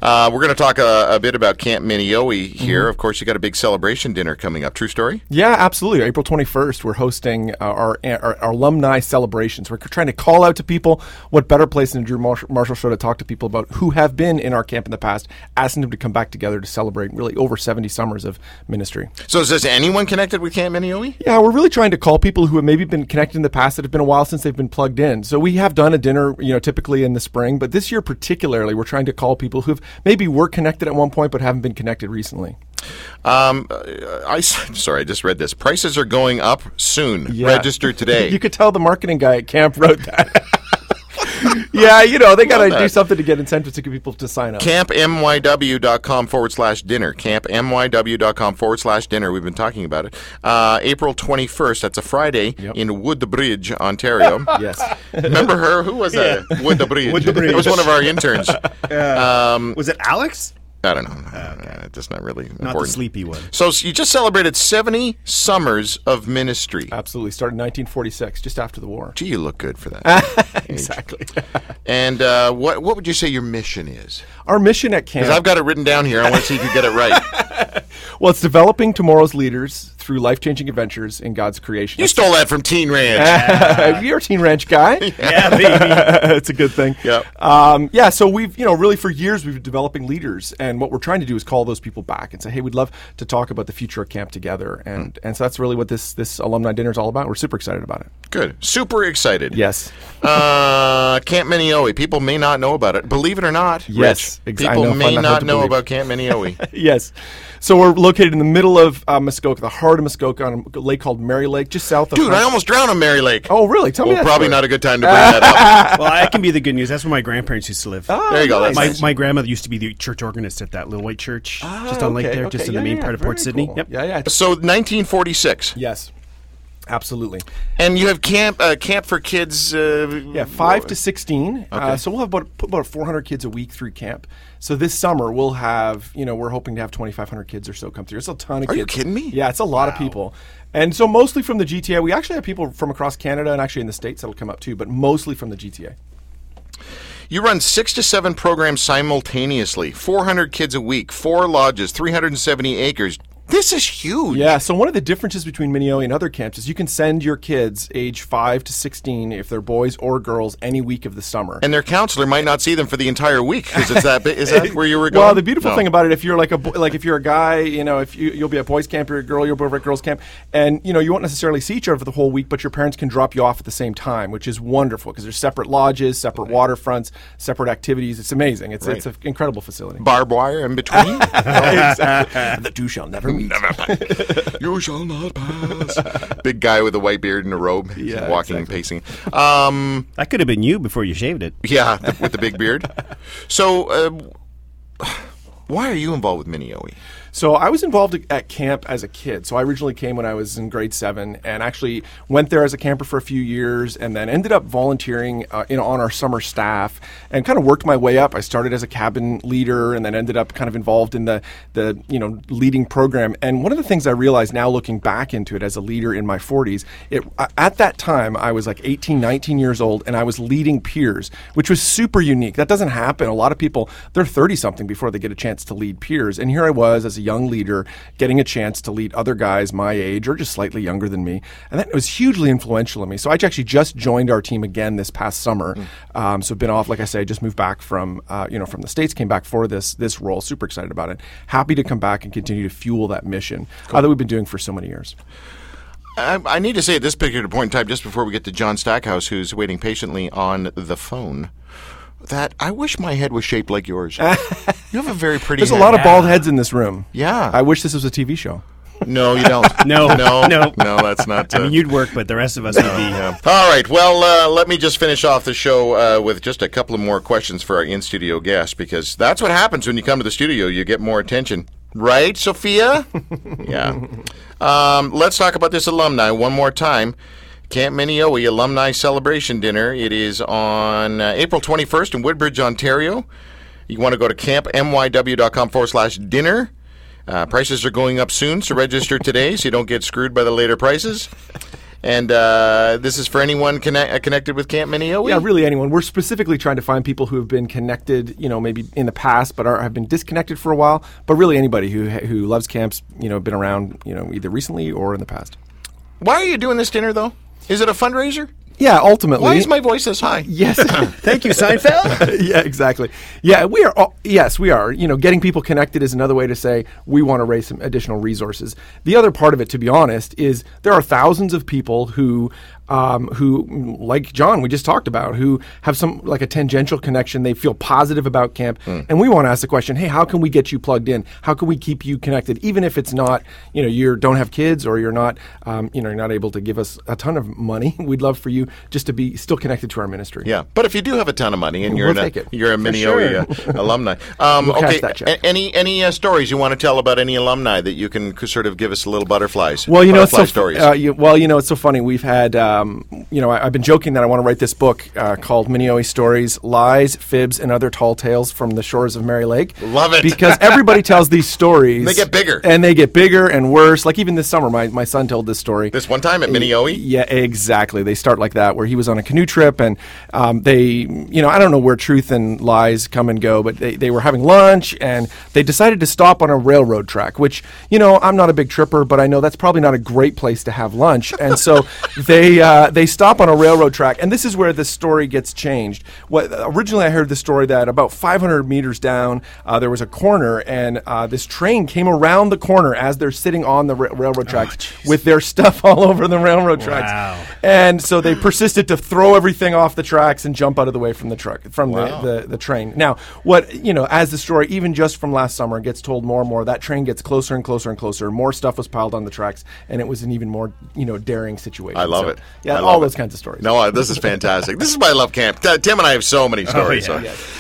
We're going to talk a bit about Camp Minneowi here. Of course, you got a big celebration dinner coming up. True story? Yeah, absolutely. April 21st, we're hosting our alumni celebrations. We're trying to call out to people. What better place than the Drew Marshall Show to talk to people about who have been in our camp in the past, asking them to come back together to celebrate really over 70 summers of ministry. So is this anyone connected with Camp Minneowi? Yeah, we're really trying to call people who have maybe been connected in the past that have been a while since they've been plugged in. So we have done a dinner, typically in the spring, but this year particularly, we're trying to call people who have maybe were connected at one point but haven't been connected recently. Sorry, I just read this. Prices are going up soon. Yeah. Register today. You could tell the marketing guy at camp wrote that. Yeah, they got to do something to get incentives to get people to sign up. CampMYW.com/dinner. CampMYW.com/dinner. We've been talking about it. April 21st. That's a Friday in Woodbridge, Ontario. Yes. Remember her? Who was that? Woodbridge. It was one of our interns. Was it Alex? I don't know. It's not really important. Not the sleepy one. So you just celebrated 70 summers of ministry. Absolutely. Started in 1946, just after the war. Gee, you look good for that. Exactly. And what would you say your mission is? Our mission at camp... Because I've got it written down here. I want to see if you get it right. Well, it's developing tomorrow's leaders through life-changing adventures in God's creation. You stole that from Teen Ranch. You're a Teen Ranch guy. Yeah, baby. It's a good thing. Yep. So we've, really for years we've been developing leaders, and what we're trying to do is call those people back and say, hey, we'd love to talk about the future of camp together. And so that's really what this alumni dinner is all about. We're super excited about it. Good. Super excited. Yes. Camp Minneowi. People may not know about it. Believe it or not, yes, Rich, people may not know about Camp Minneowi. Yes. So we're located in the middle of Muskoka, the heart of Muskoka, on a lake called Mary Lake, just south of... Dude, I almost drowned on Mary Lake. Oh, really? Tell me that Probably story. not a good time to bring that up. Well, that can be the good news. That's where my grandparents used to live. There you go. That's nice. My grandmother used to be the church organist at that little white church just on Lake there, just in the main part of Port Sydney. Cool. Yep. Yeah. So 1946. Yes. Absolutely. And you have camp for kids... 5 to 16. Okay. So we'll have about 400 kids a week through camp. So this summer we'll have, we're hoping to have 2,500 kids or so come through. It's a ton of kids. Are you kidding me? Yeah, it's a lot of people. And so mostly from the GTA. We actually have people from across Canada and actually in the States that'll come up too, but mostly from the GTA. You run 6 to 7 programs simultaneously, 400 kids a week, 4 lodges, 370 acres. This is huge. Yeah, so one of the differences between Minneowi and other camps is you can send your kids age 5 to 16, if they're boys or girls, any week of the summer. And their counselor might not see them for the entire week because it's that big. Is that where you were going? Well, the beautiful thing about it, if you're if you're a guy, if you'll be at boys camp, you're a girl, you'll be over at girls camp, and you won't necessarily see each other for the whole week, but your parents can drop you off at the same time, which is wonderful because there's separate lodges, separate waterfronts, separate activities. It's amazing. It's an incredible facility. Barbed wire in between. Exactly. The two shall never meet. You shall not pass. Big guy with a white beard and a robe, walking and pacing. That could have been you before you shaved it. Yeah, with the big beard. So, why are you involved with Minneowi? So I was involved at camp as a kid. So I originally came when I was in grade 7 and actually went there as a camper for a few years and then ended up volunteering on our summer staff and kind of worked my way up. I started as a cabin leader and then ended up kind of involved in the leading program. And one of the things I realized now looking back into it as a leader in my 40s, at that time I was like 18, 19 years old and I was leading peers, which was super unique. That doesn't happen. A lot of people, they're 30-something before they get a chance to lead peers. And here I was as a young leader getting a chance to lead other guys my age or just slightly younger than me. And that was hugely influential in me. So I actually just joined our team again this past summer. So been off, like I say, I just moved back from the States, came back for this role. Super excited about it. Happy to come back and continue to fuel that mission that we've been doing for so many years. I need to say at this particular point in time, just before we get to John Stackhouse, who's waiting patiently on the phone, that I wish my head was shaped like yours. You have a very pretty There's head. a lot of bald heads in this room. Yeah. I wish this was a TV show. No, you don't. No, that's not. I mean, you'd work, but the rest of us would be. All right. Well, let me just finish off the show with just a couple of more questions for our in-studio guest, because that's what happens when you come to the studio. You get more attention. Right, Sophia? Yeah. Let's talk about this alumni one more time. Camp Minneowi Alumni Celebration Dinner. It is on April 21st in Woodbridge, Ontario. You want to go to campmyw.com/dinner. Prices are going up soon, so register today so you don't get screwed by the later prices. And this is for anyone connected with Camp Minneowi? Yeah, really anyone. We're specifically trying to find people who have been connected, maybe in the past, but have been disconnected for a while. But really anybody who loves camps, been around, either recently or in the past. Why are you doing this dinner, though? Is it a fundraiser? Yeah, ultimately. Why is my voice this high? Yes. Thank you, Seinfeld. Yeah, exactly. Yeah, we are. Yes, we are. Getting people connected is another way to say we want to raise some additional resources. The other part of it, to be honest, is there are thousands of people who, like John, we just talked about, who have some like a tangential connection. They feel positive about camp, and we want to ask the question: hey, how can we get you plugged in? How can we keep you connected, even if it's not, you don't have kids or you're not, you're not able to give us a ton of money. We'd love for you just to be still connected to our ministry. Yeah, but if you do have a ton of money and you're a Minneowi alumni, cash that check. Any stories you want to tell about any alumni that you can sort of give us a little butterflies? Well, it's so stories. It's so funny. We've had, I've been joking that I want to write this book called Minneowi Stories: Lies, Fibs, and Other Tall Tales from the Shores of Mary Lake. Love it, because everybody tells these stories. They get bigger, and they get bigger and worse. Like even this summer, my son told this story. This one time at Minneowi. Yeah, exactly. They start like that, where he was on a canoe trip, and they, I don't know where truth and lies come and go, but they were having lunch, and they decided to stop on a railroad track, which, I'm not a big tripper, but I know that's probably not a great place to have lunch. And so they stop on a railroad track, and this is where the story gets changed. Originally I heard the story that about 500 meters down, there was a corner, and this train came around the corner as they're sitting on the railroad tracks with their stuff all over the railroad tracks. Wow. And so they persisted to throw everything off the tracks and jump out of the way from the truck, from the train. Now, as the story, even just from last summer, gets told more and more, that train gets closer and closer and closer. More stuff was piled on the tracks, and it was an even more, daring situation. I love it. Yeah, all those kinds of stories. No, this is fantastic. This is why I love camp. Tim and I have so many stories. Oh, yeah.